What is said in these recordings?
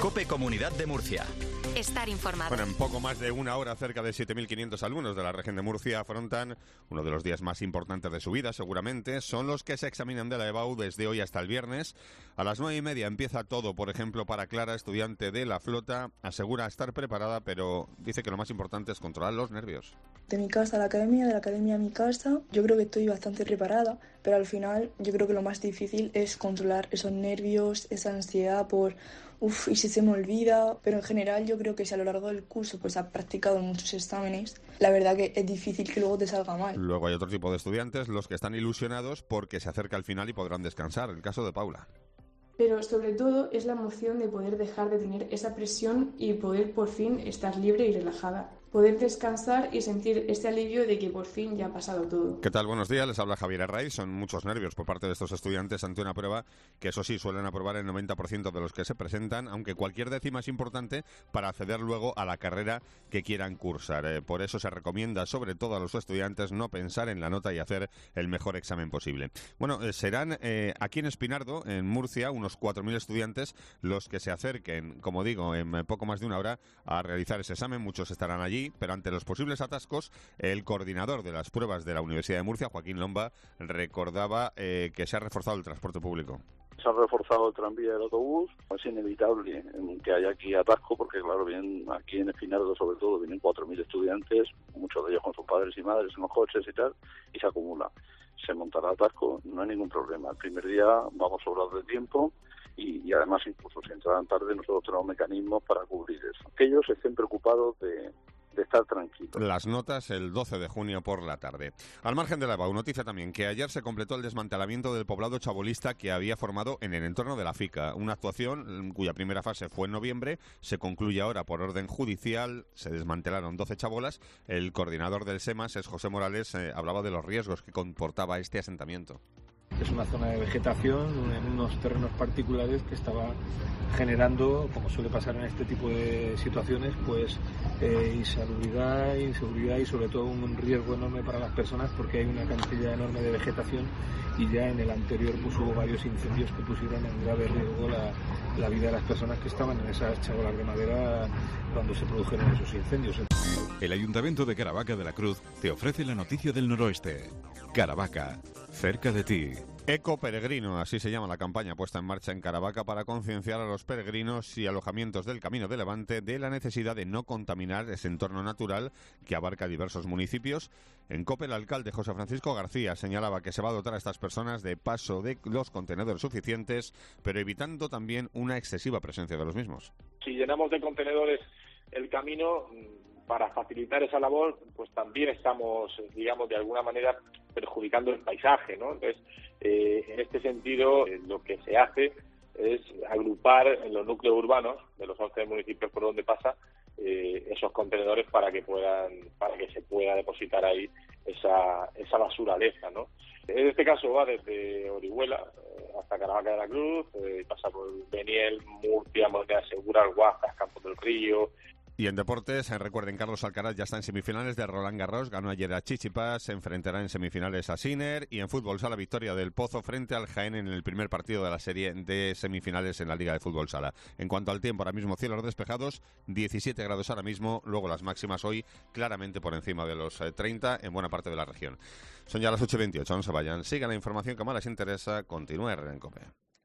COPE Comunidad de Murcia. Estar informado. Bueno, en poco más de una hora, cerca de 7.500 alumnos de la región de Murcia afrontan uno de los días más importantes de su vida, seguramente. Son los que se examinan de la EBAU desde hoy hasta el viernes. A las 9:30 empieza todo, por ejemplo, para Clara, estudiante de la flota. Asegura estar preparada, pero dice que lo más importante es controlar los nervios. De mi casa a la academia, de la academia a mi casa, yo creo que estoy bastante preparada, pero al final yo creo que lo más difícil es controlar esos nervios, esa ansiedad por y si se me olvida, pero en general yo creo que si a lo largo del curso pues has practicado muchos exámenes, la verdad que es difícil que luego te salga mal. Luego hay otro tipo de estudiantes, los que están ilusionados porque se acerca el final y podrán descansar, el caso de Paula. Pero sobre todo es la emoción de poder dejar de tener esa presión y poder por fin estar libre y relajada. Poder descansar y sentir ese alivio de que por fin ya ha pasado todo. ¿Qué tal? Buenos días, les habla Javier Arraiz. Son muchos nervios por parte de estos estudiantes ante una prueba que, eso sí, suelen aprobar el 90% de los que se presentan, aunque cualquier décima es importante para acceder luego a la carrera que quieran cursar. Por eso se recomienda, sobre todo a los estudiantes, no pensar en la nota y hacer el mejor examen posible. Bueno, serán aquí en Espinardo, en Murcia, unos 4.000 estudiantes los que se acerquen, como digo, en poco más de una hora a realizar ese examen. Muchos estarán allí, pero ante los posibles atascos, el coordinador de las pruebas de la Universidad de Murcia, Joaquín Lomba, recordaba que se ha reforzado el transporte público. Se ha reforzado el tranvía y el autobús. Es inevitable que haya aquí atasco porque, claro, vienen aquí en Espinardo, sobre todo, vienen 4.000 estudiantes, muchos de ellos con sus padres y madres en los coches y tal, y se acumula. Se montará atasco, no hay ningún problema. El primer día vamos sobrados de tiempo y además, incluso si entrarán tarde, nosotros tenemos mecanismos para cubrir eso. Que ellos estén preocupados de estar tranquilos. Las notas el 12 de junio por la tarde. Al margen de la EBAU, noticia también que ayer se completó el desmantelamiento del poblado chabolista que había formado en el entorno de la FICA. Una actuación cuya primera fase fue en noviembre, se concluye ahora por orden judicial, se desmantelaron 12 chabolas. El coordinador del SEMAS, es José Morales, hablaba de los riesgos que comportaba este asentamiento. Es una zona de vegetación en unos terrenos particulares que estaba generando, como suele pasar en este tipo de situaciones, pues insalubridad, inseguridad y sobre todo un riesgo enorme para las personas porque hay una cantidad enorme de vegetación y ya en el anterior pues hubo varios incendios que pusieron en grave riesgo la vida de las personas que estaban en esas chabolas de madera cuando se produjeron esos incendios. El Ayuntamiento de Caravaca de la Cruz te ofrece la noticia del noroeste. Caravaca, cerca de ti. Eco Peregrino, así se llama la campaña puesta en marcha en Caravaca para concienciar a los peregrinos y alojamientos del Camino de Levante de la necesidad de no contaminar ese entorno natural que abarca diversos municipios. En COPE, el alcalde José Francisco García señalaba que se va a dotar a estas personas de paso de los contenedores suficientes, pero evitando también una excesiva presencia de los mismos. Si llenamos de contenedores el camino, para facilitar esa labor, pues también estamos, digamos, de alguna manera perjudicando el paisaje, ¿no? Entonces, en este sentido, lo que se hace es agrupar en los núcleos urbanos de los 11 municipios por donde pasa esos contenedores para que se pueda depositar ahí esa basuraleza, ¿no? En este caso va desde Orihuela hasta Caravaca de la Cruz, pasa por Beniel, Murcia, Moneda Segura, Guajas, Campos del Río. Y en deportes, recuerden, Carlos Alcaraz ya está en semifinales de Roland Garros, ganó ayer a Tsitsipas, se enfrentará en semifinales a Sinner, y en fútbol sala, victoria del Pozo frente al Jaén en el primer partido de la serie de semifinales en la Liga de Fútbol Sala. En cuanto al tiempo, ahora mismo cielos despejados, 17 grados ahora mismo, luego las máximas hoy claramente por encima de los 30 en buena parte de la región. Son ya las 8:28, no se vayan, sigan la información que más les interesa, continúen en COPE.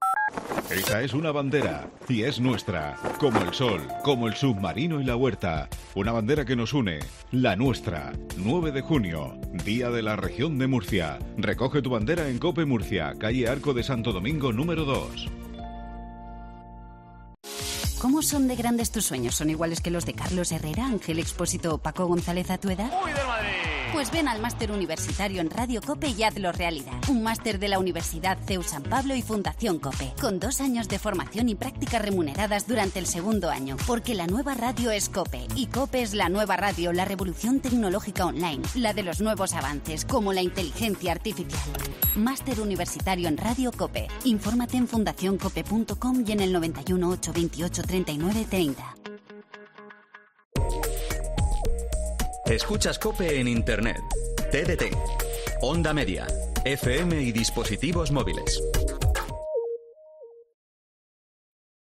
Esa es una bandera, y es nuestra, como el sol, como el submarino y la huerta. Una bandera que nos une, la nuestra. 9 de junio, Día de la Región de Murcia. Recoge tu bandera en COPE Murcia, calle Arco de Santo Domingo número 2. ¿Cómo son de grandes tus sueños? ¿Son iguales que los de Carlos Herrera, Ángel Expósito o Paco González a tu edad? ¡Uy, del Madrid! Pues ven al máster universitario en Radio COPE y hazlo realidad. Un máster de la Universidad CEU San Pablo y Fundación COPE, con 2 años de formación y prácticas remuneradas durante el segundo año. Porque la nueva radio es COPE, y COPE es la nueva radio, la revolución tecnológica online, la de los nuevos avances, como la inteligencia artificial. Máster universitario en Radio COPE. Infórmate en fundacioncope.com y en el 91 828 39 30. Escuchas COPE en Internet, TDT, Onda Media, FM y dispositivos móviles.